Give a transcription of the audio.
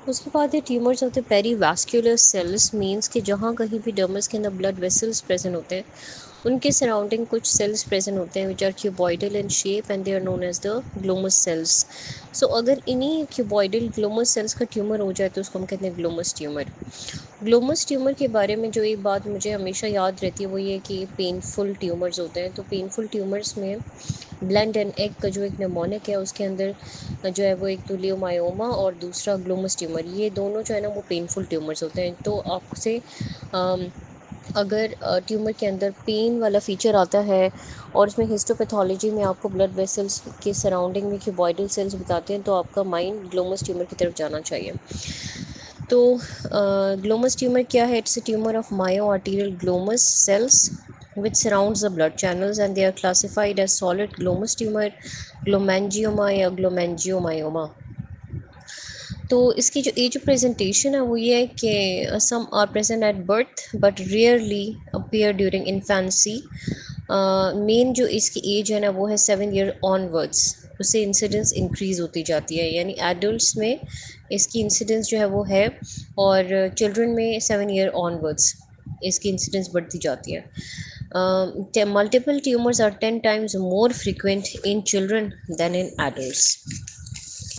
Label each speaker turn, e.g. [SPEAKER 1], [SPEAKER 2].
[SPEAKER 1] उसके बाद है tumours of the perivascular cells, means कि जहाँ कहीं भी डर्मस के अंदर ब्लड वेसल्स प्रेजेंट होते हैं उनके सराउंडिंग कुछ सेल्स प्रेजेंट होते हैं which are cuboidal in shape and they are known as the glomus cells. So अगर इन्हीं क्यूबॉइडल ग्लोमस सेल्स का ट्यूमर हो जाए तो उसको हम कहते हैं ग्लोमस ट्यूमर। ग्लोमस ट्यूमर के बारे में जो एक बात मुझे हमेशा याद रहती है वो ये कि पेनफुल ट्यूमर्स होते हैं। तो पेनफुल ट्यूमर्स में ब्लेंड एंड एग का जो एक नेमोनिक है उसके अंदर जो है वो एक तो लियोमायोमा और दूसरा ग्लोमस ट्यूमर, ये दोनों जो है ना वो पेनफुल ट्यूमर्स होते हैं। तो आपसे अगर ट्यूमर के अंदर पेन वाला फीचर आता है और उसमें हिस्टोपैथोलॉजी में आपको ब्लड वेसल्स के सराउंडिंग में क्यूबॉइडल सेल्स बताते हैं तो आपका माइंड ग्लोमस ट्यूमर की तरफ जाना चाहिए। तो ग्लोमस ट्यूमर क्या है? It's a tumour of myoarterial glomus cells which surrounds the blood channels and they are classified as solid glomus tumor, glomangioma या glomangiomyoma। तो इसकी जो एज ऑफ प्रेजेंटेशन है वो ये है कि some are present at birth but rarely appear during infancy. Main जो इसकी एज है ना वो है 7 ईयर ऑनवर्ड्स, उससे इंसिडेंस इंक्रीज़ होती जाती है, यानी एडल्ट्स में इसकी इंसिडेंस जो है वो है और चिल्ड्रन में 7 ईयर ऑनवर्ड्स इसकी इंसिडेंस बढ़ती जाती है। Multiple tumours are 10 times more frequent in children than in adults।